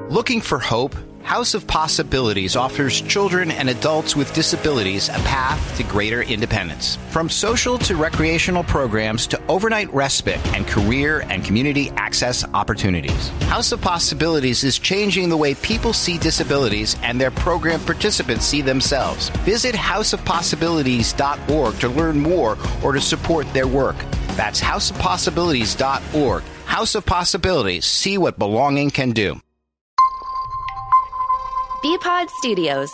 Looking for hope? House of Possibilities offers children and adults with disabilities a path to greater independence. From social to recreational programs to overnight respite and career and community access opportunities. House of Possibilities is changing the way people see disabilities and their program participants see themselves. Visit houseofpossibilities.org to learn more or to support their work. That's houseofpossibilities.org. House of Possibilities. See what belonging can do. BPod Studios.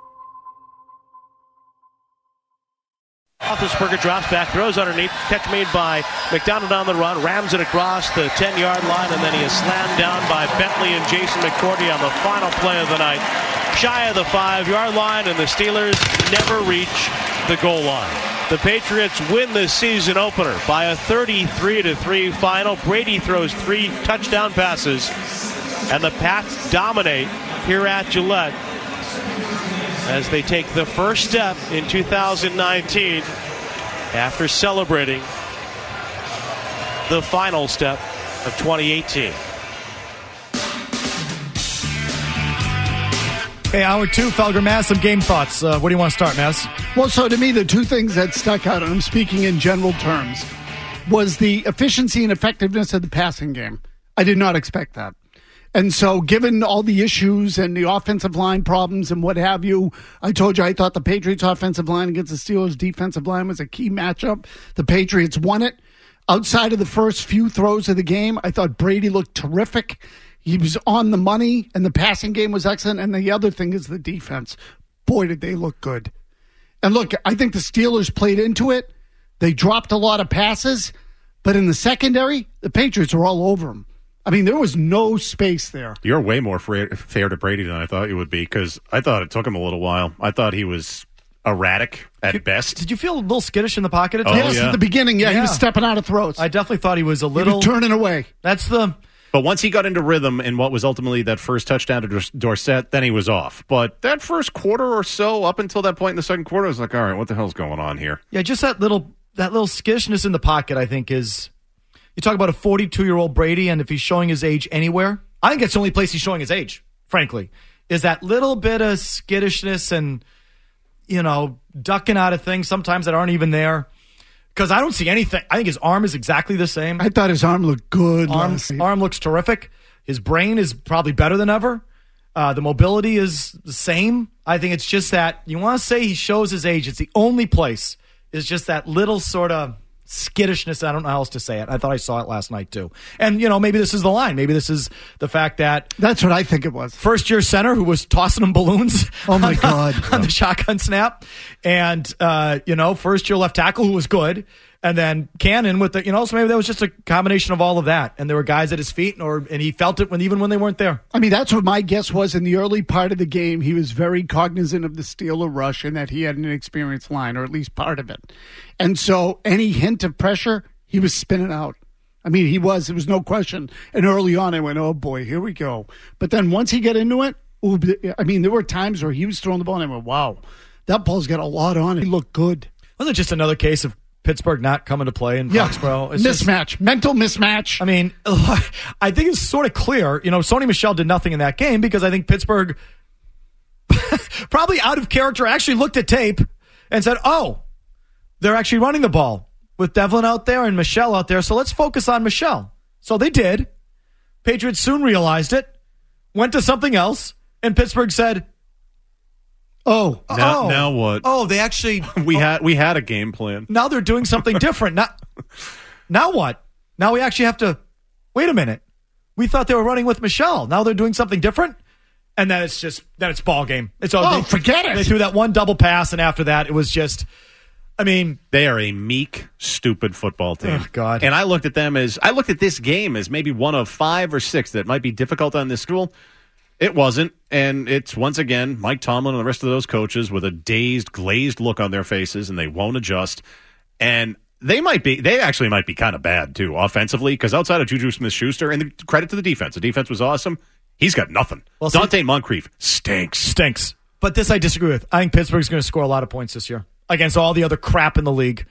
Roethlisberger drops back, throws underneath. Catch made by McDonald on the run. Rams it across the 10-yard line, and then he is slammed down by Bentley and Jason McCourty on the final play of the night. Shy of the 5-yard line, and the Steelers never reach the goal line. The Patriots win the season opener by a 33-3 final. Brady throws 3 touchdown passes, and the Pats dominate here at Gillette as they take the first step in 2019 after celebrating the final step of 2018. Hey, hour 2, Felger, Mass, some game thoughts. What do you want to start, Mass? Well, so to me, the two things that stuck out, and I'm speaking in general terms, was the efficiency and effectiveness of the passing game. I did not expect that. And so given all the issues and the offensive line problems and what have you, I told you I thought the Patriots offensive line against the Steelers defensive line was a key matchup. The Patriots won it. Outside of the first few throws of the game, I thought Brady looked terrific. He was on the money, and the passing game was excellent. And the other thing is the defense. Boy, did they look good. And look, I think the Steelers played into it. They dropped a lot of passes, but in the secondary, the Patriots were all over them. I mean, there was no space there. You're way more fair to Brady than I thought you would be, because I thought it took him a little while. I thought he was erratic at best. Did you feel a little skittish in the pocket at times? Yes, at the beginning, he was stepping out of throats. I definitely thought he was a little... He was turning away. But once he got into rhythm in what was ultimately that first touchdown to Dorsett, then he was off. But that first quarter or so, up until that point in the second quarter, I was like, all right, what the hell's going on here? Yeah, just that little skittishness in the pocket, I think, is... You talk about a 42-year-old Brady, and if he's showing his age anywhere, I think it's the only place he's showing his age, frankly, is that little bit of skittishness and, ducking out of things sometimes that aren't even there. Because I don't see anything. I think his arm is exactly the same. I thought his arm looked good. Arm looks terrific. His brain is probably better than ever. The mobility is the same. I think it's just that you want to say he shows his age. It's the only place. Is just that little sort of skittishness. I don't know how else to say it. I thought I saw it last night too. And, maybe this is the line. Maybe this is the fact that... That's what I think it was. First-year center who was tossing him balloons. Oh, my God. On the shotgun snap. And, first-year left tackle who was good. And then Cannon with the, so maybe that was just a combination of all of that. And there were guys at his feet, and he felt it even when they weren't there. I mean, that's what my guess was in the early part of the game. He was very cognizant of the Steeler rush and that he had an inexperienced line, or at least part of it. And so any hint of pressure, he was spinning out. I mean, there was no question. And early on, I went, oh, boy, here we go. But then once he got into it, there were times where he was throwing the ball, and I went, wow, that ball's got a lot on it. He looked good. Wasn't it just another case of Pittsburgh not coming to play in Foxborough? Mental mismatch. I mean, I think it's sort of clear. Sony Michel did nothing in that game because I think Pittsburgh, probably out of character, actually looked at tape and said, oh, they're actually running the ball with Devlin out there and Michel out there, so let's focus on Michel. So they did. Patriots soon realized it, went to something else, and Pittsburgh said, Now what? Oh, they actually... We had a game plan. Now they're doing something different. Now what? Now we actually have to... Wait a minute. We thought they were running with Michel. Now they're doing something different? And then it's ball game. Forget it. They threw that one double pass, and after that, it was just... they are a meek, stupid football team. Oh, God. And I looked at this game as maybe one of 5 or 6 that might be difficult on this school. It wasn't, and it's once again Mike Tomlin and the rest of those coaches with a dazed, glazed look on their faces, and they won't adjust. And they actually might be kind of bad too offensively, because outside of Juju Smith-Schuster, and credit to the defense was awesome. He's got nothing. Well, Dante Moncrief stinks. But this I disagree with. I think Pittsburgh's going to score a lot of points this year against all the other crap in the league.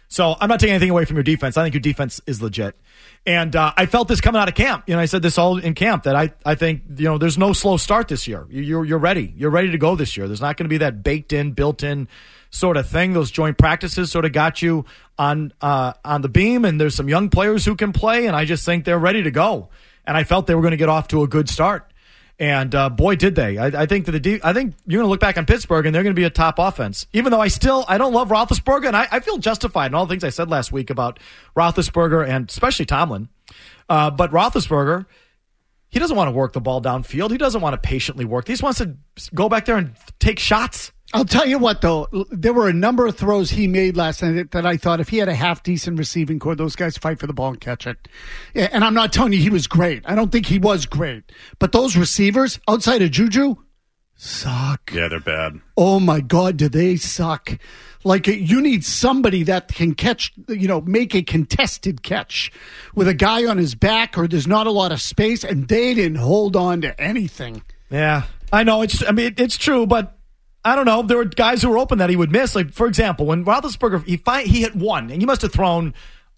So I'm not taking anything away from your defense. I think your defense is legit. And I felt this coming out of camp. I said this all in camp that I think, there's no slow start this year. You're ready. You're ready to go this year. There's not going to be that baked in, built in sort of thing. Those joint practices sort of got you on the beam, and there's some young players who can play, and I just think they're ready to go. And I felt they were going to get off to a good start. And boy, did they! I think that I think you're going to look back on Pittsburgh, and they're going to be a top offense. Even though I don't love Roethlisberger, and I feel justified in all the things I said last week about Roethlisberger and especially Tomlin. But Roethlisberger, he doesn't want to work the ball downfield. He doesn't want to patiently work. He just wants to go back there and take shots. I'll tell you what, though, there were a number of throws he made last night that I thought if he had a half-decent receiving core, those guys fight for the ball and catch it. And I'm not telling you he was great. I don't think he was great. But those receivers, outside of Juju, suck. Yeah, they're bad. Oh, my God, do they suck. Like, you need somebody that can catch, make a contested catch with a guy on his back or there's not a lot of space, and they didn't hold on to anything. Yeah, I know. It's true, but I don't know. There were guys who were open that he would miss. Like, for example, when Roethlisberger, he hit one, and he must have thrown,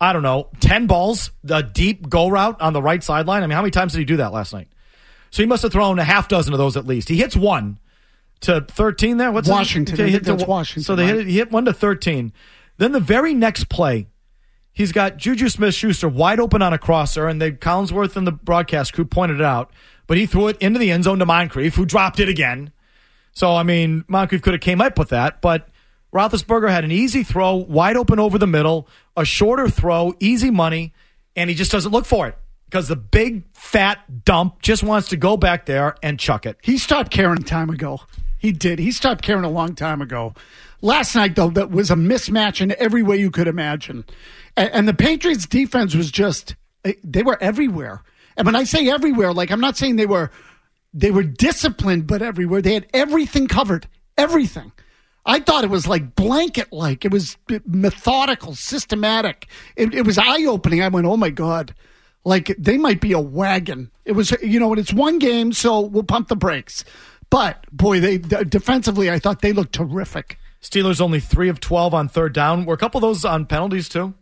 10 balls, the deep go route on the right sideline. How many times did he do that last night? So he must have thrown a half dozen of those at least. He hits one to 13 there. What's Washington. Washington. So he hit one to 13. Then the very next play, he's got Juju Smith-Schuster wide open on a crosser, and Collinsworth and the broadcast crew pointed it out, but he threw it into the end zone to Moncrief, who dropped it again. So, Moncrief could have came up with that, but Roethlisberger had an easy throw, wide open over the middle, a shorter throw, easy money, and he just doesn't look for it because the big, fat dump just wants to go back there and chuck it. He stopped caring time ago. He did. He stopped caring a long time ago. Last night, though, that was a mismatch in every way you could imagine. And the Patriots' defense was they were everywhere. And when I say everywhere, I'm not saying they were disciplined, but everywhere. They had everything covered. Everything. I thought it was blanket-like. It was methodical, systematic. It was eye-opening. I went, oh, my God. They might be a wagon. It was, and it's one game, so we'll pump the brakes. But, boy, they defensively, I thought they looked terrific. Steelers only 3 of 12 on third down. Were a couple of those on penalties, too?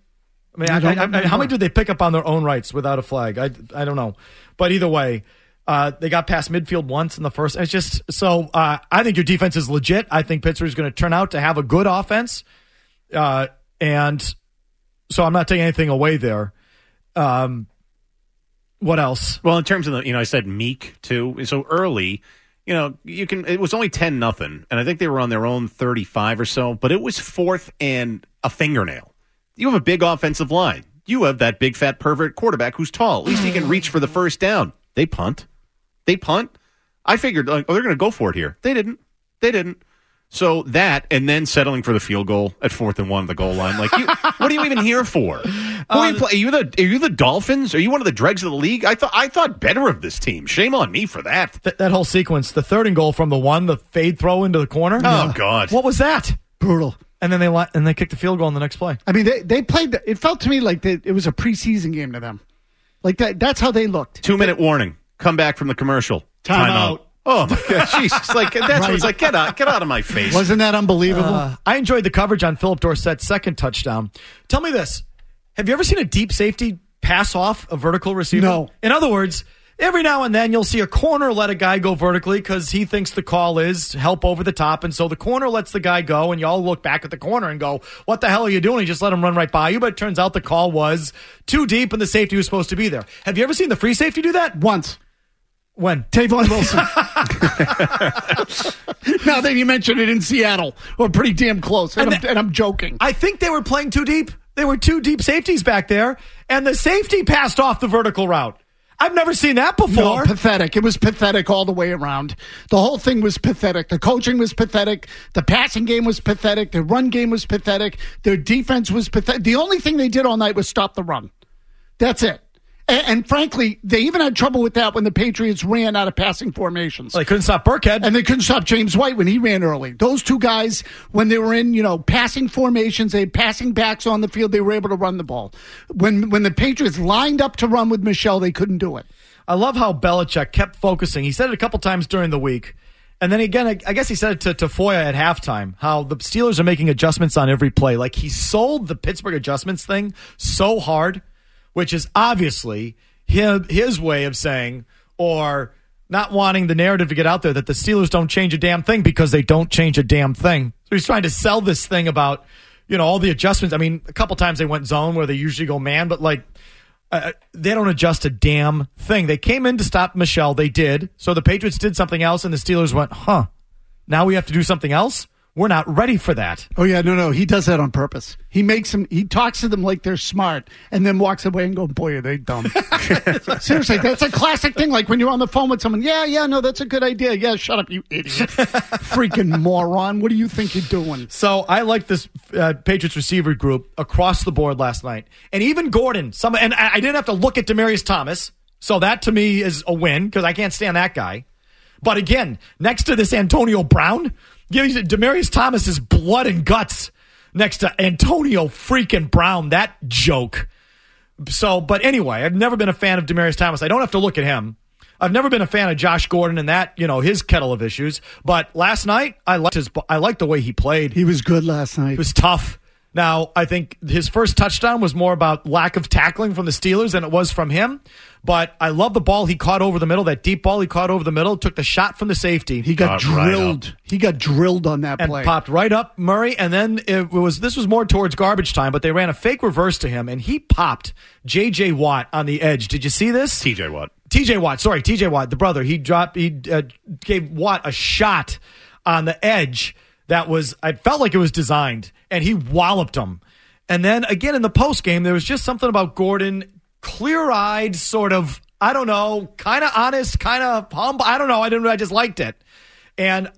How many did they pick up on their own rights without a flag? I don't know. But either way, they got past midfield once in the first. It's just so I think your defense is legit. I think Pittsburgh's going to turn out to have a good offense, and so I'm not taking anything away there. What else? Well, in terms of I said Meek too. So early, it was only 10-0, and I think they were on their own 35 or so. But it was 4th and a fingernail. You have a big offensive line. You have that big fat pervert quarterback who's tall. At least he can reach for the first down. They punt. I figured, they're going to go for it here. They didn't. So that, and then settling for the field goal at 4th and 1 at the goal line. What are you even here for? Are you the Dolphins? Are you one of the dregs of the league? I thought better of this team. Shame on me for that. That whole sequence, the 3rd and goal from the fade throw into the corner. Oh, God. What was that? Brutal. And then they kicked the field goal on the next play. They played. It felt to me like it was a preseason game to them. That's how they looked. 2-minute warning. Come back from the commercial. Time out. Oh, my God. Jesus. That's right. What it's like. Get out of my face. Wasn't that unbelievable? I enjoyed the coverage on Philip Dorsett's second touchdown. Tell me this. Have you ever seen a deep safety pass off a vertical receiver? No. In other words, every now and then you'll see a corner let a guy go vertically because he thinks the call is help over the top. And so the corner lets the guy go, and you all look back at the corner and go, what the hell are you doing? You just let him run right by you. But it turns out the call was too deep and the safety was supposed to be there. Have you ever seen the free safety do that? Once. When? Tavon Wilson. Now that you mentioned it in Seattle, we're pretty damn close, and I'm joking. I think they were playing too deep. There were 2 deep safeties back there, and the safety passed off the vertical route. I've never seen that before. No, pathetic. It was pathetic all the way around. The whole thing was pathetic. The coaching was pathetic. The passing game was pathetic. The run game was pathetic. Their defense was pathetic. The only thing they did all night was stop the run. That's it. And frankly, they even had trouble with that when the Patriots ran out of passing formations. Well, they couldn't stop Burkhead. And they couldn't stop James White when he ran early. Those 2 guys, when they were in, passing formations, they had passing backs on the field, they were able to run the ball. When the Patriots lined up to run with Michelle, they couldn't do it. I love how Belichick kept focusing. He said it a couple times during the week. And then again, I guess he said it to Foya at halftime, how the Steelers are making adjustments on every play. Like, he sold the Pittsburgh adjustments thing so hard, which is obviously his way of saying, or not wanting the narrative to get out there, that the Steelers don't change a damn thing because they don't change a damn thing. So he's trying to sell this thing about, all the adjustments. I mean, a couple times they went zone where they usually go man, but they don't adjust a damn thing. They came in to stop Michel. They did. So the Patriots did something else, and the Steelers went, now we have to do something else? We're not ready for that. Oh, yeah, no. He does that on purpose. He talks to them like they're smart and then walks away and goes, boy, are they dumb. Seriously, that's a classic thing. Like when you're on the phone with someone, no, that's a good idea. Yeah, shut up, you idiot. Freaking moron. What do you think you're doing? So I like this Patriots receiver group across the board last night. And even Gordon, and I didn't have to look at Demaryius Thomas. So that to me is a win because I can't stand that guy. But again, next to this Antonio Brown, Demaryius Thomas is blood and guts next to Antonio freaking Brown, that joke. So, but anyway, I've never been a fan of Demaryius Thomas. I don't have to look at him. I've never been a fan of Josh Gordon and that, his kettle of issues. But last night, I liked the way he played. He was good last night. He was tough. Now, I think his first touchdown was more about lack of tackling from the Steelers than it was from him. But I love the ball he caught over the middle, that deep ball he caught over the middle, took the shot from the safety. He got drilled. Right, he got drilled on that play. And popped right up Murray. And then this was more towards garbage time, but they ran a fake reverse to him, and he popped J.J. Watt on the edge. Did you see this? T.J. Watt, the brother. He gave Watt a shot on the edge that I felt like it was designed, and he walloped him. And then again in the post game, there was just something about Gordon, clear-eyed, sort of, I don't know, kind of honest, kind of humble. I don't know. I just liked it. And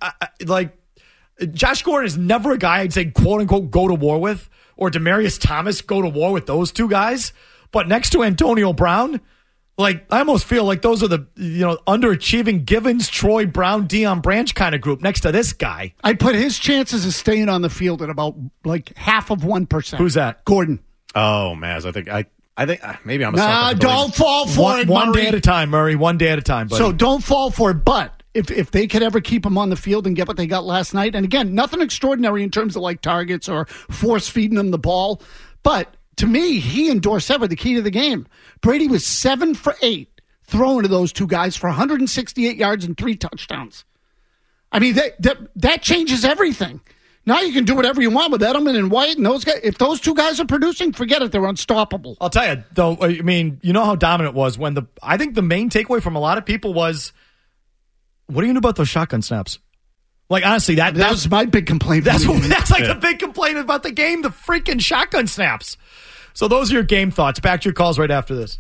Josh Gordon is never a guy I'd say, quote unquote, go to war with, or Demaryius Thomas, go to war with those two guys. But next to Antonio Brown, I almost feel like those are the, underachieving Givens, Troy Brown, Deion Branch kind of group next to this guy. I put his chances of staying on the field at about half of 1%. Who's that? Gordon. Oh, Maz, I think maybe I'm a sucker. Don't fall for it, One Murray. day at a time, Murray. One day at a time, buddy. So don't fall for it. But if they could ever keep him on the field and get what they got last night, and again, nothing extraordinary in terms of targets or force feeding them the ball, but to me, he and Dorsett were the key to the game. Brady was 7 for 8 throwing to those two guys for 168 yards and 3 touchdowns. I mean, that changes everything. Now you can do whatever you want with Edelman and White and those guys. If those two guys are producing, forget it. They're unstoppable. I'll tell you, though, I mean, you know how dominant it was when I think the main takeaway from a lot of people was, what do you know about those shotgun snaps? Honestly, that was my big complaint. That's the big complaint about the game, the freaking shotgun snaps. So those are your game thoughts. Back to your calls right after this.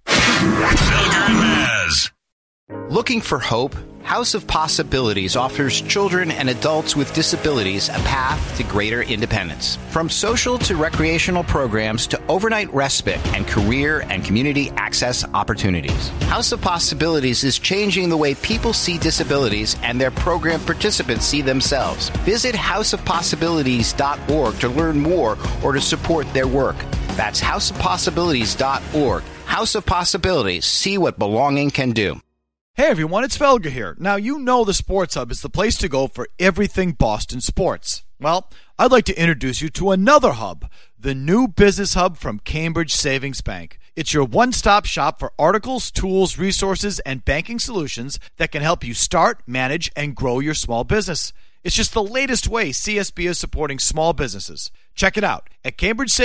Felger and Maz. Looking for hope? House of Possibilities offers children and adults with disabilities a path to greater independence. From social to recreational programs to overnight respite and career and community access opportunities. House of Possibilities is changing the way people see disabilities and their program participants see themselves. Visit houseofpossibilities.org to learn more or to support their work. That's houseofpossibilities.org. House of Possibilities. See what belonging can do. Hey everyone, it's Felger here. Now you know the Sports Hub is the place to go for everything Boston sports. Well, I'd like to introduce you to another hub, the new Business Hub from Cambridge Savings Bank. It's your one-stop shop for articles, tools, resources, and banking solutions that can help you start, manage, and grow your small business. It's just the latest way CSB is supporting small businesses. Check it out at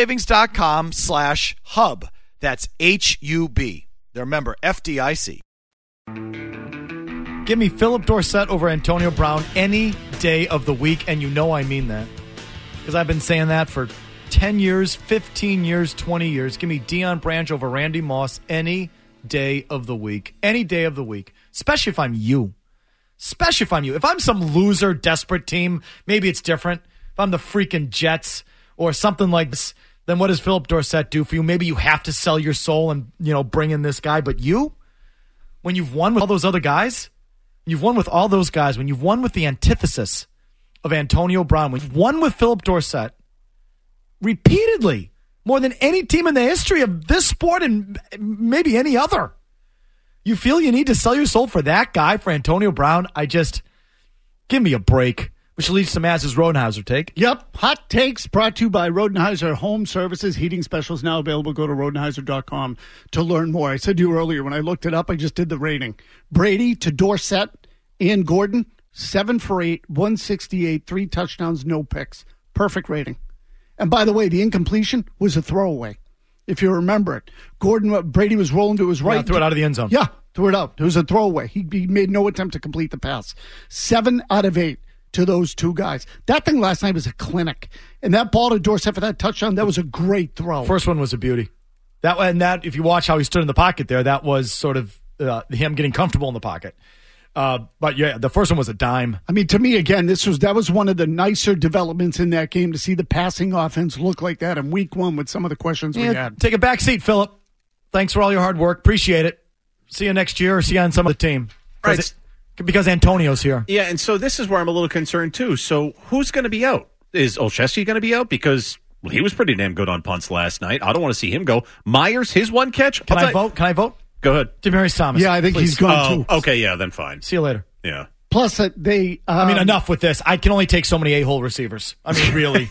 cambridgesavings.com/hub. That's HUB. They're member FDIC. Give me Philip Dorsett over Antonio Brown any day of the week, and you know I mean that. Because I've been saying that for 10 years, 15 years, 20 years. Give me Deion Branch over Randy Moss any day of the week. Any day of the week. Especially if I'm you. Especially if I'm you. If I'm some loser, desperate team, maybe it's different. If I'm the freaking Jets or something like this, then what does Philip Dorsett do for you? Maybe you have to sell your soul and, bring in this guy. But you, when you've won with all those other guys, when you've won with the antithesis of Antonio Brown, when you've won with Philip Dorsett repeatedly, more than any team in the history of this sport and maybe any other, you feel you need to sell your soul for that guy, for Antonio Brown. Give me a break. Which leads to Maz's Rodenhauser take. Yep. Hot takes brought to you by Rodenhauser Home Services. Heating specials now available. Go to Rodenhauser.com to learn more. I said to you earlier, when I looked it up, I just did the rating. Brady to Dorsett and Gordon, 7 for 8, 168, 3 touchdowns, no picks. Perfect rating. And by the way, the incompletion was a throwaway, if you remember it. Brady was rolling to his right. Yeah, threw it out of the end zone. Yeah, threw it out. It was a throwaway. He made no attempt to complete the pass. 7 out of 8. To those two guys. That thing last night was a clinic. And that ball to Dorsett for that touchdown, that was a great throw. First one was a beauty. That if you watch how he stood in the pocket there, that was sort of him getting comfortable in the pocket. But yeah, the first one was a dime. I mean, to me, again, that was one of the nicer developments in that game, to see the passing offense look like that in week 1 with some of the questions we had. Take a back seat, Philip. Thanks for all your hard work. Appreciate it. See you next year or see you on some of the team. Right. Because Antonio's here. Yeah, and so this is where I'm a little concerned, too. So who's going to be out? Is Olszewski going to be out? Because he was pretty damn good on punts last night. I don't want to see him go. Myers, his one catch. Can I vote? Go ahead. Demaryius Thomas. Yeah, I think he's gone, too. Okay, yeah, then fine. See you later. Yeah. Plus, I mean, enough with this. I can only take so many a-hole receivers. I mean, really.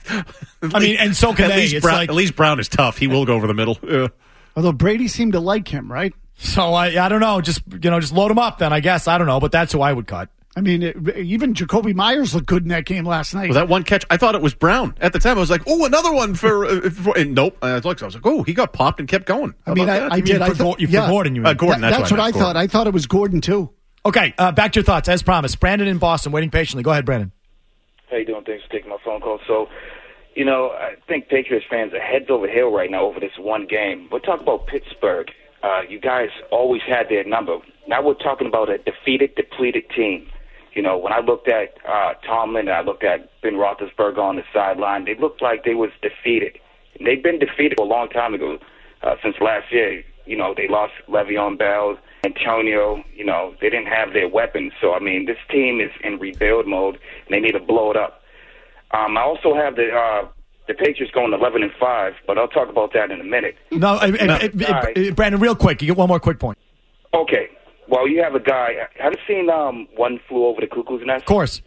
And so can they. At least Brown is tough. He will go over the middle. Although Brady seemed to like him, right? So I don't know. Just load him up then, I guess. I don't know, but that's who I would cut. I mean, even Jacoby Myers looked good in that game last night. Was that one catch? I thought it was Brown. At the time, I was like, oh, another one for and nope. I was like, oh, he got popped and kept going. I mean, I did. For Gordon, you mean. Gordon, that's what I thought. I thought it was Gordon, too. Okay, back to your thoughts. As promised, Brandon in Boston, waiting patiently. Go ahead, Brandon. How you doing? Thanks for taking my phone call. So, I think Patriots fans are heads over heels right now over this one game. We'll talk about Pittsburgh. You guys always had their number. Now we're talking about a defeated, depleted team. When I looked at Tomlin and I looked at Ben Roethlisberger on the sideline, they looked like they was defeated. And they've been defeated a long time ago. Since last year, they lost Le'Veon Bell, Antonio. They didn't have their weapons. So, I mean, this team is in rebuild mode, and they need to blow it up. I also have the Patriots going 11-5, but I'll talk about that in a minute. No, Brandon, real quick. You get one more quick point. Okay. Well, you have a guy. Have you seen One Flew Over the Cuckoo's Nest? Of course.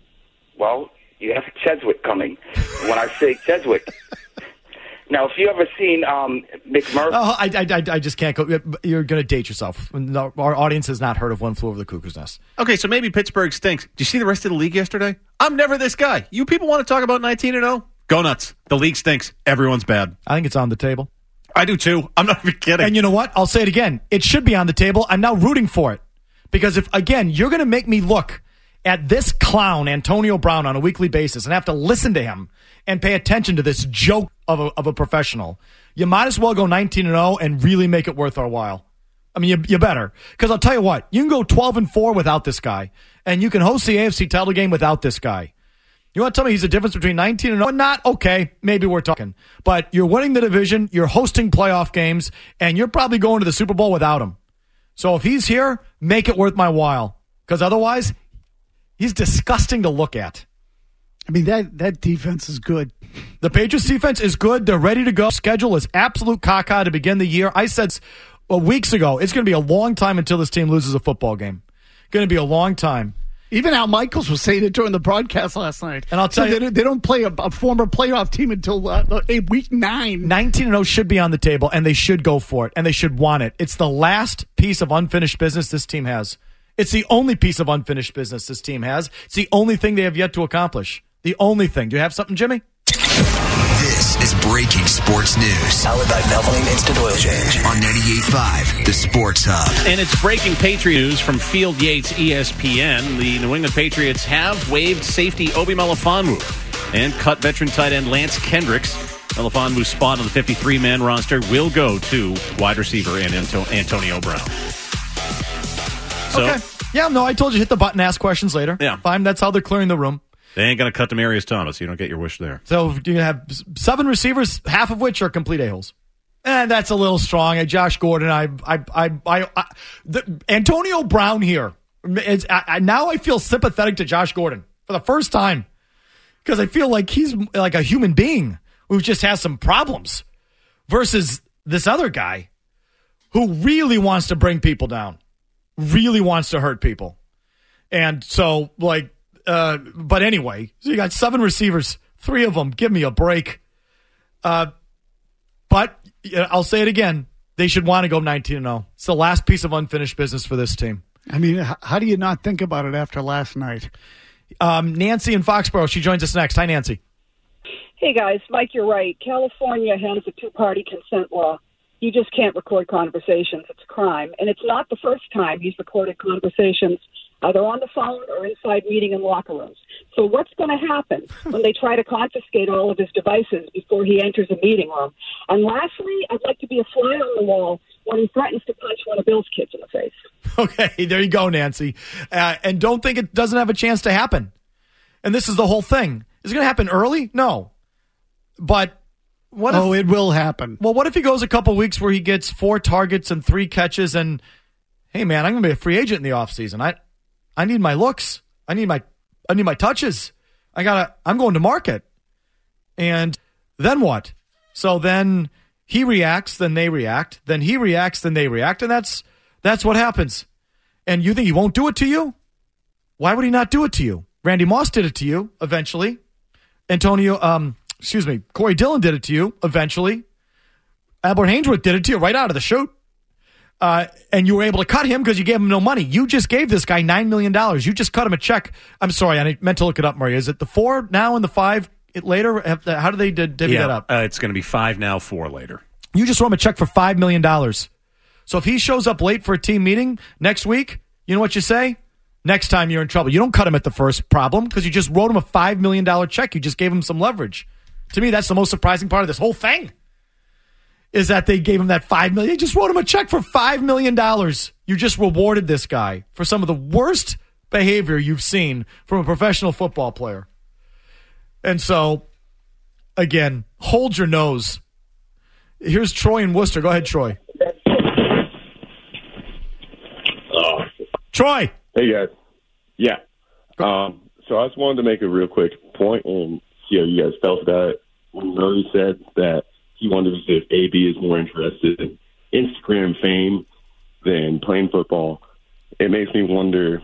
Well, you have Cheswick coming. When I say Cheswick. Now, if you ever seen McMurphy. Oh, I just can't go. You're going to date yourself. No, our audience has not heard of One Flew Over the Cuckoo's Nest. Okay, so maybe Pittsburgh stinks. Did you see the rest of the league yesterday? I'm never this guy. You people want to talk about 19-0? Go nuts. The league stinks. Everyone's bad. I think it's on the table. I do too. I'm not even kidding. And you know what? I'll say it again. It should be on the table. I'm now rooting for it. Because if, again, you're going to make me look at this clown, Antonio Brown, on a weekly basis and have to listen to him and pay attention to this joke of a professional, you might as well go 19-0 and really make it worth our while. I mean, you better. Because I'll tell you what, you can go 12-4 without this guy. And you can host the AFC title game without this guy. You want to tell me he's the difference between 19-0 and not? Okay, maybe we're talking. But you're winning the division, you're hosting playoff games, and you're probably going to the Super Bowl without him. So if he's here, make it worth my while. Because otherwise, he's disgusting to look at. I mean, that defense is good. The Patriots defense is good. They're ready to go. Schedule is absolute caca to begin the year. I said weeks ago, it's going to be a long time until this team loses a football game. Going to be a long time. Even Al Michaels was saying it during the broadcast last night. And I'll tell you, they don't play a former playoff team until week 9. 19-0 should be on the table, and they should go for it, and they should want it. It's the last piece of unfinished business this team has. It's the only piece of unfinished business this team has. It's the only thing they have yet to accomplish. The only thing. Do you have something, Jimmy? This is breaking sports news. Powered by Valvoline Instant Oil Change on 98.5, the Sports Hub. And it's breaking Patriot news from Field Yates ESPN. The New England Patriots have waived safety Obi Melifonwu and cut veteran tight end Lance Kendricks. Melifonwu's spot on the 53-man roster will go to wide receiver and Antonio Brown. So, okay. Yeah, no, I told you hit the button, ask questions later. Yeah. Fine, that's how they're clearing the room. They ain't going to cut Demaryius Thomas. You don't get your wish there. So you have 7 receivers, half of which are complete a-holes. And that's a little strong. Josh Gordon, Antonio Brown here. Now I feel sympathetic to Josh Gordon for the first time because I feel like he's like a human being who just has some problems versus this other guy who really wants to bring people down, really wants to hurt people. And so, like, But anyway, so you got 7 receivers, 3 of them. Give me a break. But I'll say it again. They should want to go 19-0. It's the last piece of unfinished business for this team. I mean, how do you not think about it after last night? Nancy in Foxborough, she joins us next. Hi, Nancy. Hey, guys. Mike, you're right. California has a 2-party consent law. You just can't record conversations. It's a crime. And it's not the first time he's recorded conversations, either on the phone or inside meeting and locker rooms. So what's going to happen when they try to confiscate all of his devices before he enters a meeting room? And lastly, I'd like to be a fly on the wall when he threatens to punch one of Bill's kids in the face. Okay, there you go, Nancy. And don't think it doesn't have a chance to happen. And this is the whole thing. Is it going to happen early? No. But what if... Oh, it will happen. Well, what if he goes a couple weeks where he gets 4 targets and 3 catches and, hey, man, I'm going to be a free agent in the offseason. I need my looks. I need my touches. I'm going to market. And then what? So then he reacts, then they react, then he reacts, then they react, and that's what happens. And you think he won't do it to you? Why would he not do it to you? Randy Moss did it to you eventually. Corey Dillon did it to you eventually. Albert Haynesworth did it to you right out of the chute. And you were able to cut him because you gave him no money. You just gave this guy $9 million. You just cut him a check. I'm sorry, I meant to look it up, Murray. Is it the 4 now and the 5 later? How do they divvy that up? It's going to be 5 now, 4 later. You just wrote him a check for $5 million. So if he shows up late for a team meeting next week, you know what you say? Next time you're in trouble. You don't cut him at the first problem because you just wrote him a $5 million check. You just gave him some leverage. To me, that's the most surprising part of this whole thing. Is that they gave him that $5 million. They just wrote him a check for $5 million. You just rewarded this guy for some of the worst behavior you've seen from a professional football player. And so, again, hold your nose. Here's Troy in Worcester. Go ahead, Troy. Troy. Hey, guys. Yeah. So I just wanted to make a real quick point and see how you guys felt about it. When Murray said that he wanted to see if AB is more interested in Instagram fame than playing football, it makes me wonder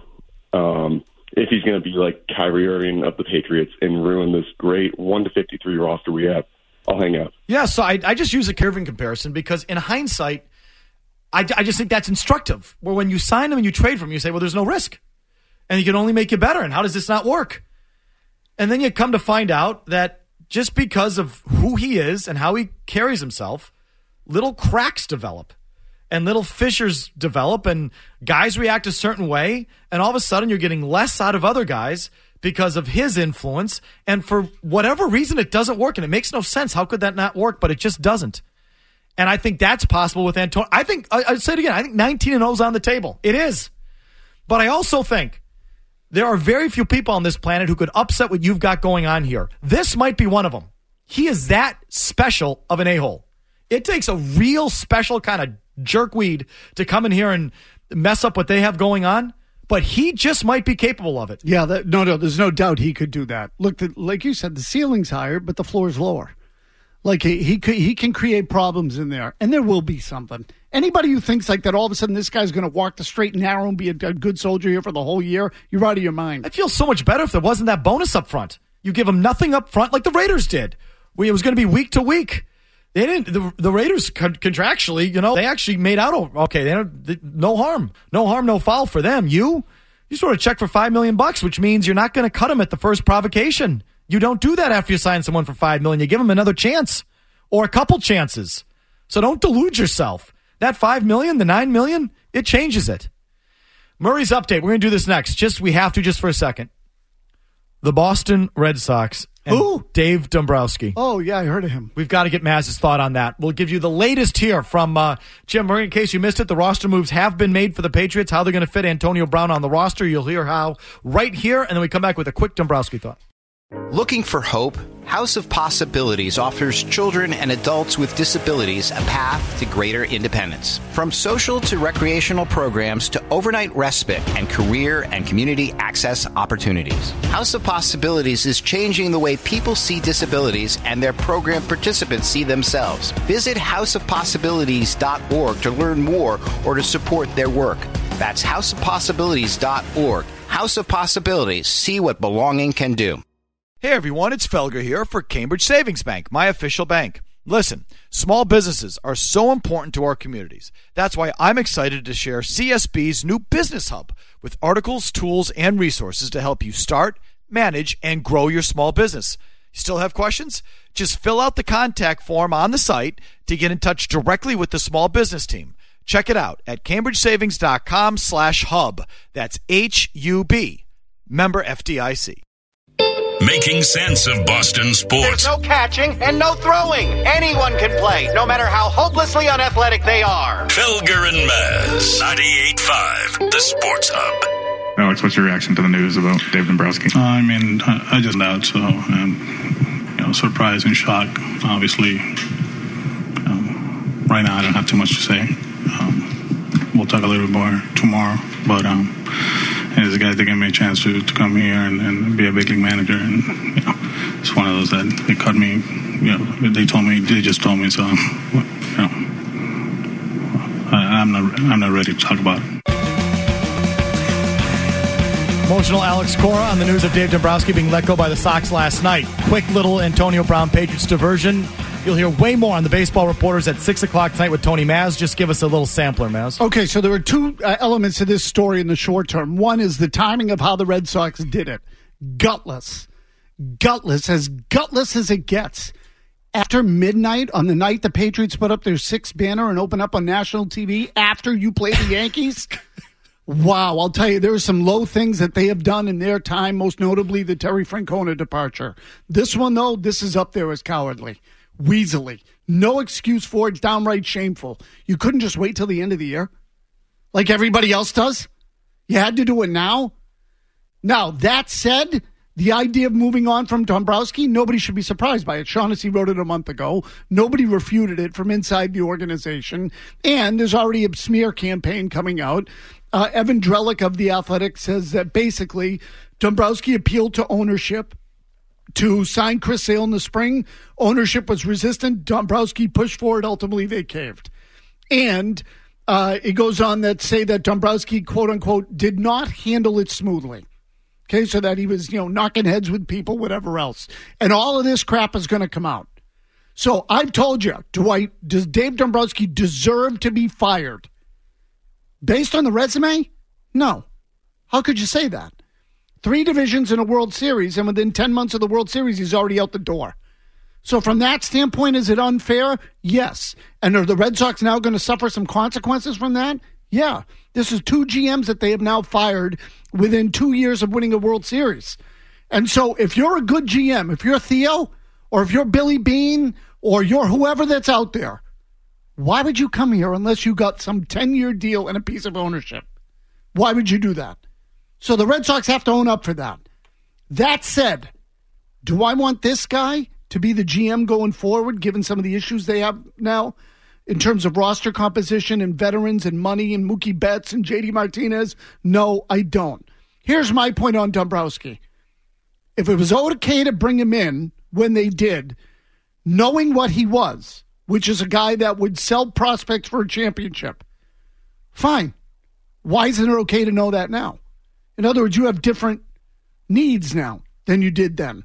if he's going to be like Kyrie Irving of the Patriots and ruin this great 1-53 roster we have. I'll hang out. Yeah, so I just use a Irving comparison because in hindsight, I just think that's instructive. Where when you sign him and you trade for him, you say, well, there's no risk. And he can only make you better. And how does this not work? And then you come to find out that just because of who he is and how he carries himself, little cracks develop and little fissures develop and guys react a certain way. And all of a sudden you're getting less out of other guys because of his influence. And for whatever reason, it doesn't work. And it makes no sense. How could that not work? But it just doesn't. And I think that's possible with Antonio. I'd say it again. I think 19-0 is on the table. It is. But I also think there are very few people on this planet who could upset what you've got going on here. This might be one of them. He is that special of an a-hole. It takes a real special kind of jerkweed to come in here and mess up what they have going on. But he just might be capable of it. Yeah, there's no doubt he could do that. Look, like you said, the ceiling's higher, but the floor's lower. Like he can create problems in there, and there will be something. Anybody who thinks like that, all of a sudden this guy's going to walk the straight and narrow and be a good soldier here for the whole year, you're out of your mind. I feel so much better if there wasn't that bonus up front. You give him nothing up front like the Raiders did. It was going to be week to week. They didn't. The Raiders contractually, they actually made out okay. No harm, no foul for them. You sort of check for $5 million, which means you're not going to cut him at the first provocation. You don't do that after you sign someone for $5 million. You give them another chance or a couple chances. So don't delude yourself. That $5 million, the $9 million, it changes it. Murray's update. We're going to do this next. We have to just for a second. The Boston Red Sox. And who? Dave Dombrowski. Oh, yeah, I heard of him. We've got to get Maz's thought on that. We'll give you the latest here from Jim Murray. In case you missed it, the roster moves have been made for the Patriots. How they're going to fit Antonio Brown on the roster. You'll hear how right here, and then we come back with a quick Dombrowski thought. Looking for hope? House of Possibilities offers children and adults with disabilities a path to greater independence. From social to recreational programs to overnight respite and career and community access opportunities. House of Possibilities is changing the way people see disabilities and their program participants see themselves. Visit houseofpossibilities.org to learn more or to support their work. That's houseofpossibilities.org. House of Possibilities. See what belonging can do. Hey everyone, it's Felger here for Cambridge Savings Bank, my official bank. Listen, small businesses are so important to our communities. That's why I'm excited to share CSB's new Business Hub with articles, tools, and resources to help you start, manage, and grow your small business. You still have questions? Just fill out the contact form on the site to get in touch directly with the small business team. Check it out at cambridgesavings.com/hub. That's HUB. Member FDIC. Making sense of Boston sports. There's no catching and no throwing. Anyone can play, no matter how hopelessly unathletic they are. Felger and Maz, 98.5, the Sports Hub. Alex, what's your reaction to the news about Dave Dombrowski? I just doubt so. Surprised and shocked. Obviously, right now I don't have too much to say. We'll talk a little bit more tomorrow, but as a guy that gave me a chance to come here and be a big league manager, and it's one of those that they cut me. They just told me, so I'm not ready to talk about it. Emotional Alex Cora on the news of Dave Dombrowski being let go by the Sox last night. Quick little Antonio Brown Patriots diversion. You'll hear way more on the Baseball Reporters at 6 o'clock tonight with Tony Maz. Just give us a little sampler, Maz. Okay, so there are two elements to this story in the short term. One is the timing of how the Red Sox did it. Gutless. As gutless as it gets. After midnight on the night the Patriots put up their sixth banner and open up on national TV after you play the Yankees... Wow, I'll tell you, there are some low things that they have done in their time, most notably the Terry Francona departure. This one, though, this is up there as cowardly, weaselly. No excuse for it, downright shameful. You couldn't just wait till the end of the year like everybody else does? You had to do it now? Now, that said, the idea of moving on from Dombrowski, nobody should be surprised by it. Shaughnessy wrote it a month ago. Nobody refuted it from inside the organization. And there's already a smear campaign coming out. Evan Drellick of The Athletic says that basically Dombrowski appealed to ownership to sign Chris Sale in the spring. Ownership was resistant. Dombrowski pushed forward. Ultimately, they caved. And it goes on that say that Dombrowski, quote unquote, did not handle it smoothly. Okay, so that he was, knocking heads with people, whatever else. And all of this crap is going to come out. So I've told you, does Dave Dombrowski deserve to be fired? Based on the resume? No. How could you say that? 3 divisions in a World Series, and within 10 months of the World Series, he's already out the door. So from that standpoint, is it unfair? Yes. And are the Red Sox now going to suffer some consequences from that? Yeah. This is 2 GMs that they have now fired within 2 years of winning a World Series. And so if you're a good GM, if you're Theo, or if you're Billy Beane, or you're whoever that's out there, why would you come here unless you got some 10-year deal and a piece of ownership? Why would you do that? So the Red Sox have to own up for that. That said, do I want this guy to be the GM going forward, given some of the issues they have now in terms of roster composition and veterans and money and Mookie Betts and JD Martinez? No, I don't. Here's my point on Dombrowski. If it was okay to bring him in when they did, knowing what he was, which is a guy that would sell prospects for a championship, fine. Why isn't it okay to know that now? In other words, you have different needs now than you did then.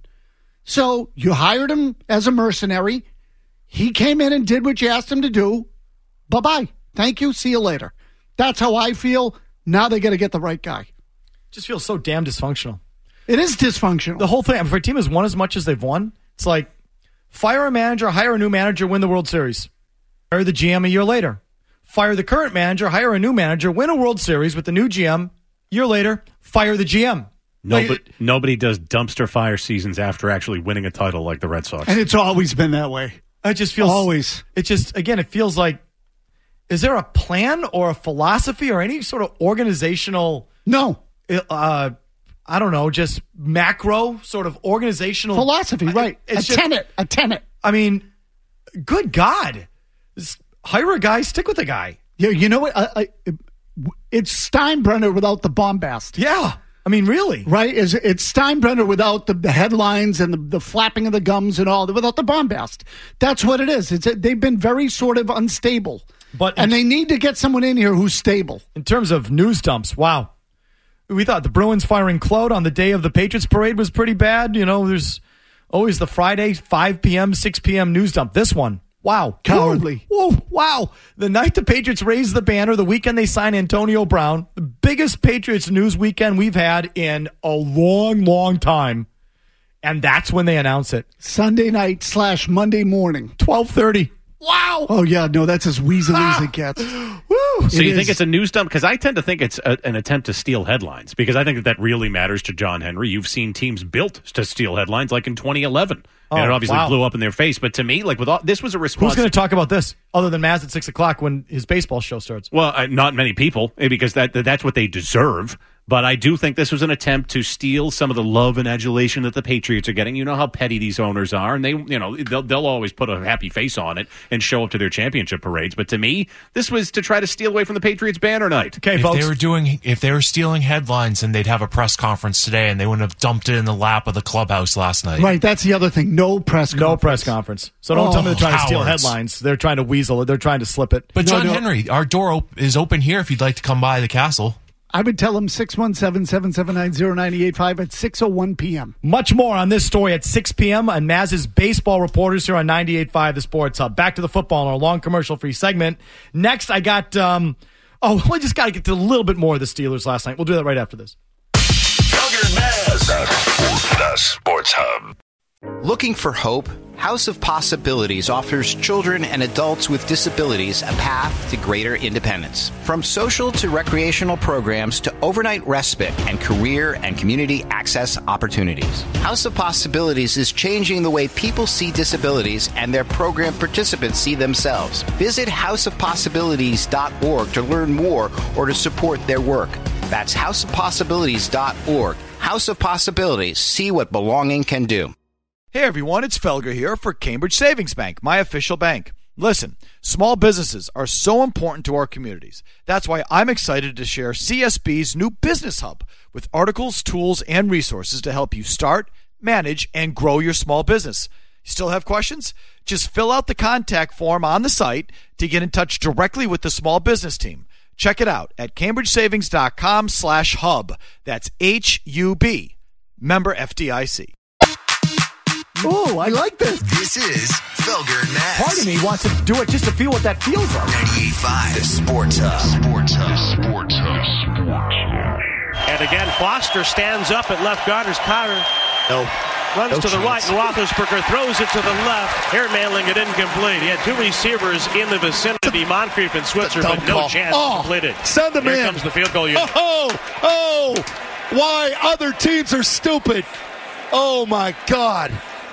So you hired him as a mercenary. He came in and did what you asked him to do. Bye-bye. Thank you. See you later. That's how I feel. Now they got to get the right guy. Just feels so damn dysfunctional. It is dysfunctional. The whole thing, if a team has won as much as they've won, it's like, fire a manager, hire a new manager, win the World Series. Fire the GM a year later. Fire the current manager, hire a new manager, win a World Series with the new GM. Year later, fire the GM. Nobody does dumpster fire seasons after actually winning a title like the Red Sox. And it's always been that way. It just feels... Always. It just, again, it feels like, is there a plan or a philosophy or any sort of organizational... No. I don't know, just macro sort of organizational... Philosophy, right. A tenet. I mean, good God. Just hire a guy, stick with a guy. Yeah, you know what? It's Steinbrenner without the bombast. Yeah. I mean, really. Right? It's Steinbrenner without the headlines and the flapping of the gums and all, without the bombast. That's what it is. They've been very sort of unstable. And they need to get someone in here who's stable. In terms of news dumps, wow. We thought the Bruins firing Claude on the day of the Patriots parade was pretty bad. There's always the Friday 5 p.m., 6 p.m. news dump. This one, wow. Cowardly. Whoa, wow. The night the Patriots raised the banner, the weekend they signed Antonio Brown, the biggest Patriots news weekend we've had in a long, long time. And that's when they announce it. Sunday night / Monday morning. 12:30. Wow. Oh, yeah. No, that's as weaselly as it gets. Woo. So you think it's a news dump? Because I tend to think it's an attempt to steal headlines, because I think that really matters to John Henry. You've seen teams built to steal headlines, like in 2011. And it obviously blew up in their face. But to me, this was a response. Who's going to talk about this other than Maz at 6 o'clock when his baseball show starts? Well, not many people, because that's what they deserve. But I do think this was an attempt to steal some of the love and adulation that the Patriots are getting. You know how petty these owners are, and they'll always put a happy face on it and show up to their championship parades. But to me, this was to try to steal away from the Patriots banner night. Okay, folks. If they were stealing headlines, then they'd have a press conference today, and they wouldn't have dumped it in the lap of the clubhouse last night. Right, that's the other thing. No press conference. So don't tell me they're trying to steal headlines. They're trying to weasel it. They're trying to slip it. But John Henry, our door is open here if you'd like to come by the castle. I would tell them 617-779-0985 at 6:01 p.m. Much more on this story at 6 p.m. on Maz's baseball reporters here on 98.5 The Sports Hub. Back to the football in our long commercial-free segment. Next, I got, I just got to get to a little bit more of the Steelers last night. We'll do that right after this. Felger and Maz, the Sports Hub. Looking for hope? House of Possibilities offers children and adults with disabilities a path to greater independence. From social to recreational programs to overnight respite and career and community access opportunities. House of Possibilities is changing the way people see disabilities and their program participants see themselves. Visit houseofpossibilities.org to learn more or to support their work. That's houseofpossibilities.org. House of Possibilities. See what belonging can do. Hey everyone, it's Felger here for Cambridge Savings Bank, my official bank. Listen, small businesses are so important to our communities. That's why I'm excited to share CSB's new Business Hub with articles, tools, and resources to help you start, manage, and grow your small business. You still have questions? Just fill out the contact form on the site to get in touch directly with the small business team. Check it out at cambridgesavings.com/hub. That's HUB. Member FDIC. Oh, I like this. This is Felger and Maz. Part of me wants to do it just to feel what that feels like. 98.5 The Sports Hub. And again, Foster stands up at left guard as Carter runs to the right, and Roethlisberger throws it to the left. Hair mailing it incomplete. He had two receivers in the vicinity, Moncrief and Switzer, but no chance to complete it. Send them in. Here comes the field goal unit. Why other teams are stupid. Oh, my God.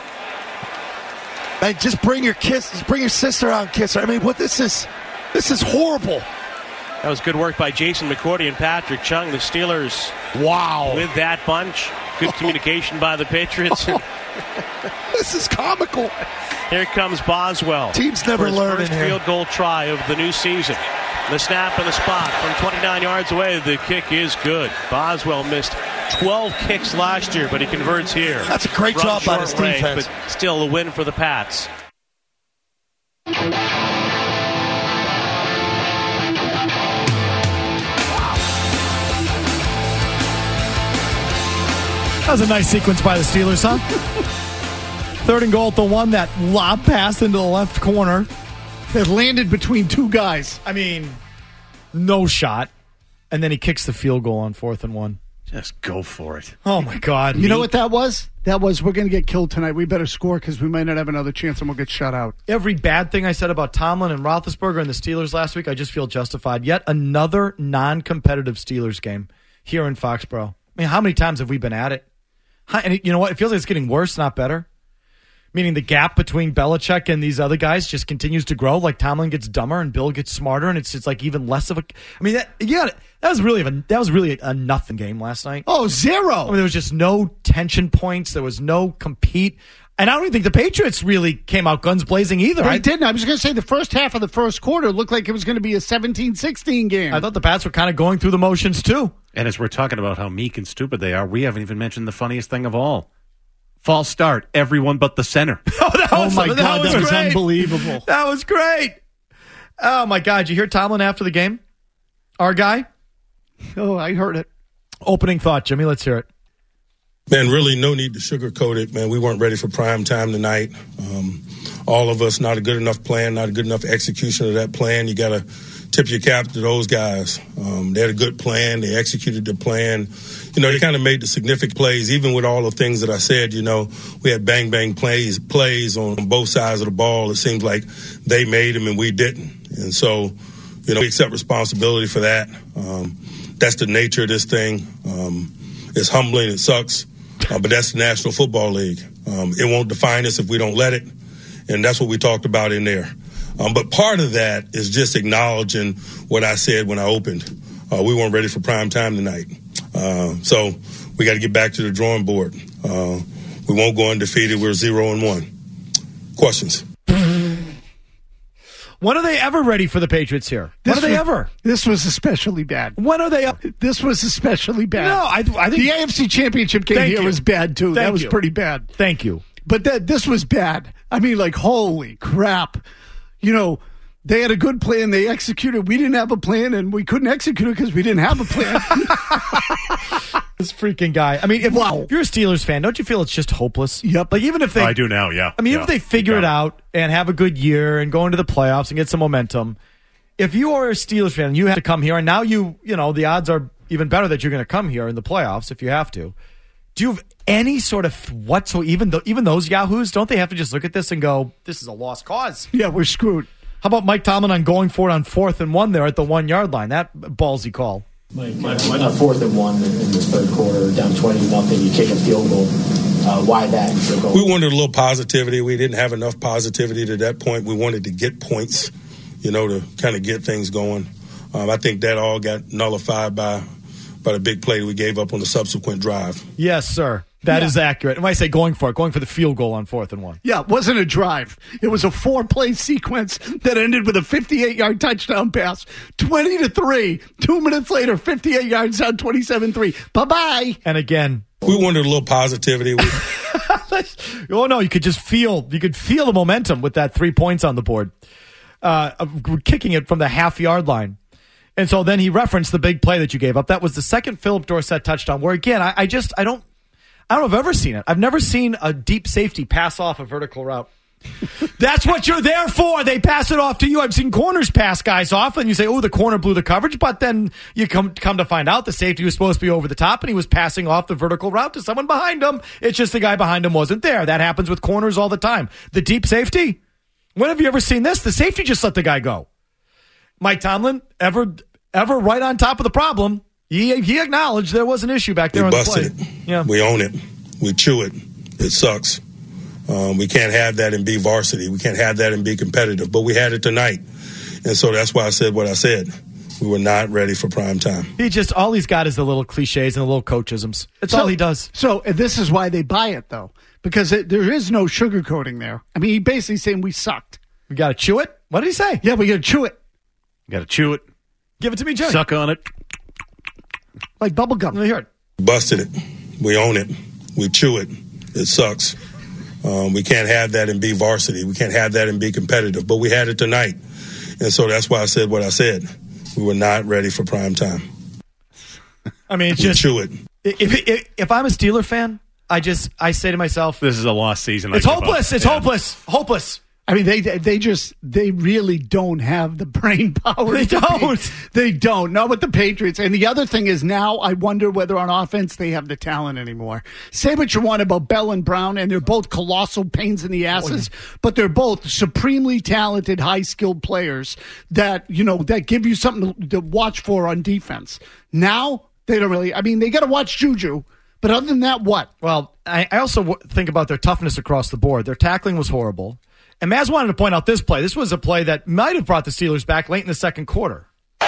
Man, just bring your sister out and kiss her. I mean, this is horrible. That was good work by Jason McCourty and Patrick Chung. The Steelers, with that bunch. Good communication by the Patriots. This is comical. Here comes Boswell. Teams never learn first in here. Field goal try of the new season. The snap and the spot from 29 yards away. The kick is good. Boswell missed 12 kicks last year, but he converts here. That's a great job by this defense. But still a win for the Pats. That was a nice sequence by the Steelers, huh? 3rd and goal at the 1. That lob pass into the left corner. It landed between two guys. I mean, no shot. And then he kicks the field goal on 4th and 1. Just go for it. Oh, my God. You know what that was? That was, we're going to get killed tonight. We better score because we might not have another chance and we'll get shut out. Every bad thing I said about Tomlin and Roethlisberger and the Steelers last week, I just feel justified. Yet another non-competitive Steelers game here in Foxborough. I mean, how many times have we been at it? And you know what? It feels like it's getting worse, not better. Meaning the gap between Belichick and these other guys just continues to grow. Like Tomlin gets dumber and Bill gets smarter, and it's like even less of a. I mean, that was really a nothing game last night. Oh, 0. I mean, there was just no tension points. There was no compete. And I don't even think the Patriots really came out guns blazing either. They didn't. I was going to say the first half of the first quarter looked like it was going to be a 17-16 game. I thought the Pats were kind of going through the motions too. And as we're talking about how meek and stupid they are, we haven't even mentioned the funniest thing of all. False start, everyone but the center. Oh my God, that was unbelievable. That was great. Oh, my God. Did you hear Tomlin after the game? Our guy? Oh, I heard it. Opening thought, Jimmy. Let's hear it. Man, really no need to sugarcoat it, man. We weren't ready for prime time tonight. All of us, not a good enough plan, not a good enough execution of that plan. You got to tip your cap to those guys. They had a good plan. They executed the plan. You know, they kind of made the significant plays, even with all the things that I said. You know, we had bang plays on both sides of the ball. It seems like they made them and we didn't. And so, you know, we accept responsibility for that. That's the nature of this thing. It's humbling. It sucks. But that's the National Football League. It won't define us if we don't let it. And that's what we talked about in there. But part of that is just acknowledging what I said when I opened. We weren't ready for prime time tonight. So we got to get back to the drawing board. We won't go undefeated. We're 0-1. Questions? When are they ever ready for the Patriots here? When are they ever? This was especially bad. When are they? This was especially bad. No, I think the AFC Championship game here was bad too. That was pretty bad. Thank you. But this was bad. I mean, like, holy crap. You know, they had a good plan. They executed. We didn't have a plan, and we couldn't execute it because we didn't have a plan. This freaking guy. I mean, if you're a Steelers fan, don't you feel it's just hopeless? Yep. Like, even if they... I do now, yeah. I mean, if they figure it out and have a good year and go into the playoffs and get some momentum, if you are a Steelers fan, you have to come here, and now you know, the odds are even better that you're going to come here in the playoffs if you have to. Do you have any sort of even those yahoos, don't they have to just look at this and go, this is a lost cause? Yeah, we're screwed. How about Mike Tomlin on going for it on 4th and 1 there at the 1 yard line? That ballsy call. Mike, on 4th and 1 in this third quarter, down 20-0, you kick a field goal. Why that? We wanted a little positivity. We didn't have enough positivity to that point. We wanted to get points, you know, to kind of get things going. I think that all got nullified by the big play we gave up on the subsequent drive. Yes, sir. That is accurate. And when I say going for the field goal on 4th and 1. Yeah, it wasn't a drive. It was a 4-play sequence that ended with a 58-yard touchdown pass. 20-3. 2 minutes later, 58 yards down, 27-3. Bye-bye. And again, we wanted a little positivity. Oh, no, you could feel the momentum with that 3 points on the board. Kicking it from the half-yard line. And so then he referenced the big play that you gave up. That was the second Philip Dorsett touchdown, where, again, I don't know if I've ever seen it. I've never seen a deep safety pass off a vertical route. That's what you're there for. They pass it off to you. I've seen corners pass guys off, and you say, oh, the corner blew the coverage, but then you come to find out the safety was supposed to be over the top, and he was passing off the vertical route to someone behind him. It's just the guy behind him wasn't there. That happens with corners all the time. The deep safety, when have you ever seen this? The safety just let the guy go. Mike Tomlin, ever right on top of the problem. He acknowledged there was an issue back there on the play. We busted it. Yeah. We own it. We chew it. It sucks. We can't have that and be varsity. We can't have that and be competitive. But we had it tonight. And so that's why I said what I said. We were not ready for prime time. All he's got is the little cliches and the little coachisms. That's all he does. So this is why they buy it, though. Because there is no sugarcoating there. I mean, he basically saying we sucked. We got to chew it? What did he say? Yeah, we got to chew it. Got to chew it. Give it to me, Joey. Suck on it. Like bubble gum. Let me hear it. Busted it. We own it. We chew it. It sucks. We can't have that and be varsity. We can't have that and be competitive. But we had it tonight. And so that's why I said what I said. We were not ready for prime time. I mean, it's we just chew it. If I'm a Steeler fan, I say to myself, this is a lost season. It's hopeless. It's hopeless. I mean, they really don't have the brain power. They don't. Not with the Patriots. And the other thing is now I wonder whether on offense they have the talent anymore. Say what you want about Bell and Brown, and they're both colossal pains in the asses, but they're both supremely talented, high-skilled players that, you know, that give you something to watch for on defense. Now, they don't really. I mean, they got to watch Juju. But other than that, what? Well, I also think about their toughness across the board. Their tackling was horrible. And Maz wanted to point out this play. This was a play that might have brought the Steelers back late in the second quarter.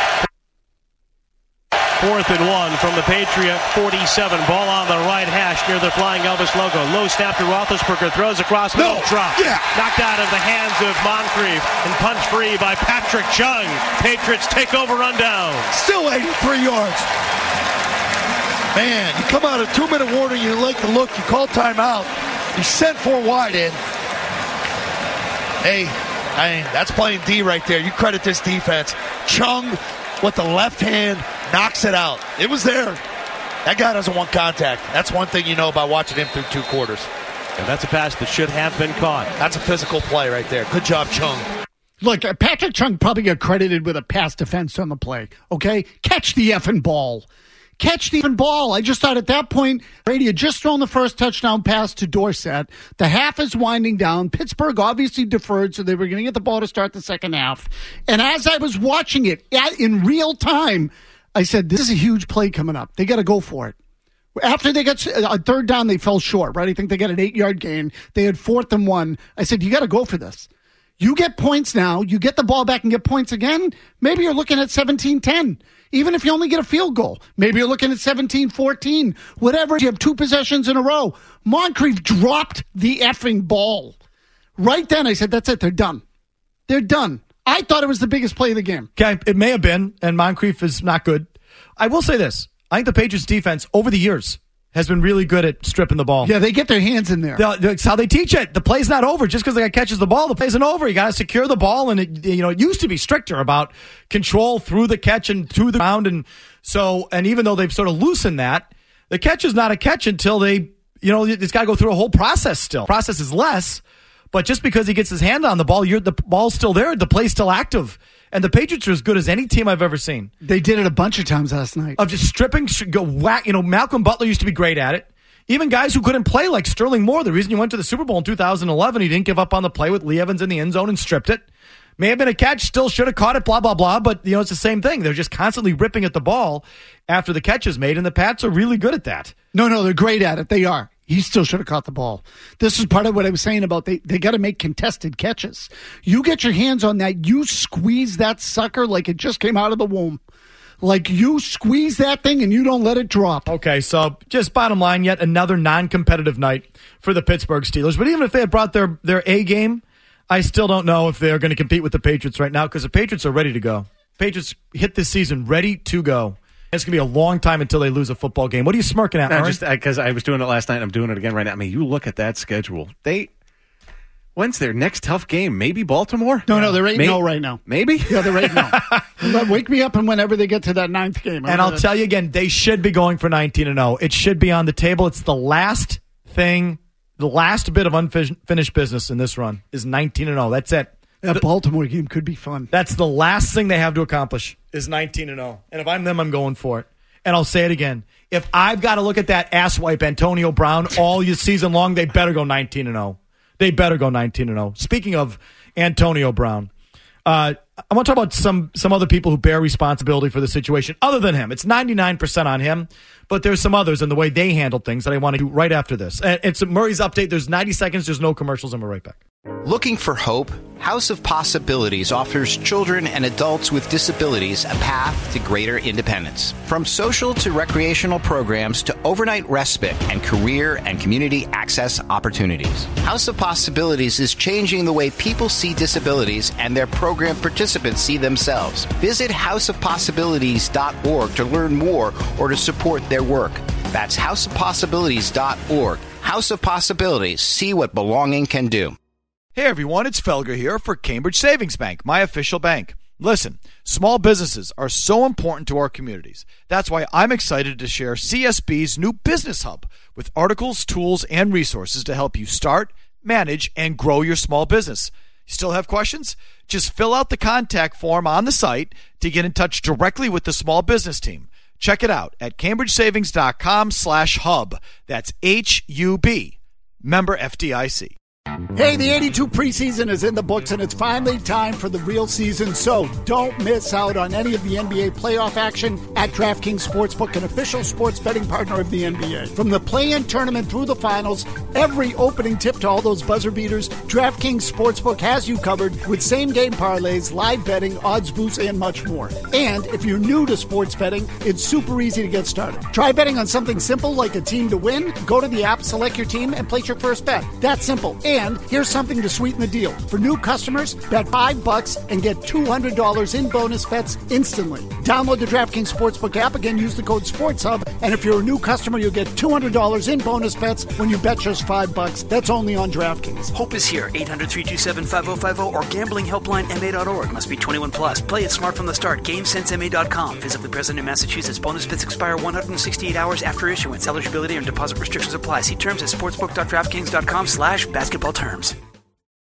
4th and 1 from the Patriot 47. Ball on the right hash near the flying Elvis logo. Low snap to Roethlisberger. Throws across the drop. Yeah. Knocked out of the hands of Moncrief and punched free by Patrick Chung. Patriots take over rundown. Still 83 yards. Man, you come out of 2-minute warning, you like the look, you call timeout. You sent 4 wide in. Hey, I mean, that's playing D right there. You credit this defense. Chung with the left hand knocks it out. It was there. That guy doesn't want contact. That's one thing you know by watching him through 2 quarters. And that's a pass that should have been caught. That's a physical play right there. Good job, Chung. Look, Patrick Chung probably got credited with a pass defense on the play, okay? Catch the effing ball. Catch the effing ball. I just thought at that point, Brady had just thrown the first touchdown pass to Dorsett. The half is winding down. Pittsburgh obviously deferred, so they were going to get the ball to start the second half. And as I was watching it in real time, I said, this is a huge play coming up. They got to go for it. After they got a third down, they fell short, right? I think they got an 8-yard gain. They had 4th and 1. I said, you got to go for this. You get points now. You get the ball back and get points again. Maybe you're looking at 17-10. Even if you only get a field goal. Maybe you're looking at 17-14. Whatever. You have 2 possessions in a row. Moncrief dropped the effing ball. Right then, I said, that's it. They're done. They're done. I thought it was the biggest play of the game. Okay, it may have been, and Moncrief is not good. I will say this. I think the Patriots defense over the years has been really good at stripping the ball. Yeah, they get their hands in there. That's how they teach it. The play's not over. Just because the guy catches the ball, the play's not over. You got to secure the ball, and it used to be stricter about control through the catch and through the round, and even though they've sort of loosened that, the catch is not a catch until they, it's got to go through a whole process still. Process is less, but just because he gets his hand on the ball, the ball's still there, the play's still active. And the Patriots are as good as any team I've ever seen. They did it a bunch of times last night. Of just stripping, go whack. Malcolm Butler used to be great at it. Even guys who couldn't play, like Sterling Moore, the reason he went to the Super Bowl in 2011, he didn't give up on the play with Lee Evans in the end zone and stripped it. May have been a catch, still should have caught it, blah, blah, blah. But, it's the same thing. They're just constantly ripping at the ball after the catch is made, and the Pats are really good at that. No, they're great at it. They are. He still should have caught the ball. This is part of what I was saying about they got to make contested catches. You get your hands on that, you squeeze that sucker like it just came out of the womb. Like you squeeze that thing and you don't let it drop. Okay, so just bottom line, yet another non-competitive night for the Pittsburgh Steelers. But even if they had brought their A game, I still don't know if they're going to compete with the Patriots right now because the Patriots are ready to go. Patriots hit this season ready to go. It's going to be a long time until they lose a football game. What are you smirking at, Murray? Just because I was doing it last night and I'm doing it again right now. I mean, you look at that schedule. When's their next tough game? Maybe Baltimore? No, they're 8-0 right now. Maybe? Yeah, they're 8-0. Wake me up and whenever they get to that 9th game. And I'll tell you again, they should be going for 19-0. It should be on the table. It's the last thing, the last bit of unfinished business in this run is 19-0. That's it. That Baltimore game could be fun. That's the last thing they have to accomplish is 19-0. And if I'm them, I'm going for it. And I'll say it again. If I've got to look at that asswipe Antonio Brown all season long, they better go 19-0. They better go 19-0. Speaking of Antonio Brown, I want to talk about some other people who bear responsibility for the situation other than him. It's 99% on him, but there's some others in the way they handled things that I want to do right after this. It's Murray's update. There's 90 seconds. There's no commercials, and we're right back. Looking for hope? House of Possibilities offers children and adults with disabilities a path to greater independence. From social to recreational programs to overnight respite and career and community access opportunities. House of Possibilities is changing the way people see disabilities and their program participants see themselves. Visit houseofpossibilities.org to learn more or to support their work. That's houseofpossibilities.org. House of Possibilities. See what belonging can do. Hey everyone, it's Felger here for Cambridge Savings Bank, my official bank. Listen, small businesses are so important to our communities. That's why I'm excited to share CSB's new Business Hub with articles, tools, and resources to help you start, manage, and grow your small business. You still have questions? Just fill out the contact form on the site to get in touch directly with the small business team. Check it out at cambridgesavings.com/hub. That's HUB. Member FDIC. Hey, the 82 preseason is in the books, and it's finally time for the real season, so don't miss out on any of the NBA playoff action at DraftKings Sportsbook, an official sports betting partner of the NBA. From the play-in tournament through the finals, every opening tip to all those buzzer beaters, DraftKings Sportsbook has you covered with same-game parlays, live betting, odds boosts, and much more. And if you're new to sports betting, it's super easy to get started. Try betting on something simple like a team to win. Go to the app, select your team, and place your first bet. That's simple. And And here's something to sweeten the deal. For new customers, bet $5 and get $200 in bonus bets instantly. Download the DraftKings Sportsbook app. Again, use the code SportsHub. And if you're a new customer, you'll get $200 in bonus bets when you bet just $5. That's only on DraftKings. Hope is here. 800-327-5050 or gamblinghelplinema.org. Must be 21 plus. Play it smart from the start. GameSenseMA.com. Physically present in Massachusetts. Bonus bets expire 168 hours after issuance. Eligibility and deposit restrictions apply. See terms at sportsbook.draftkings.com/basketball terms.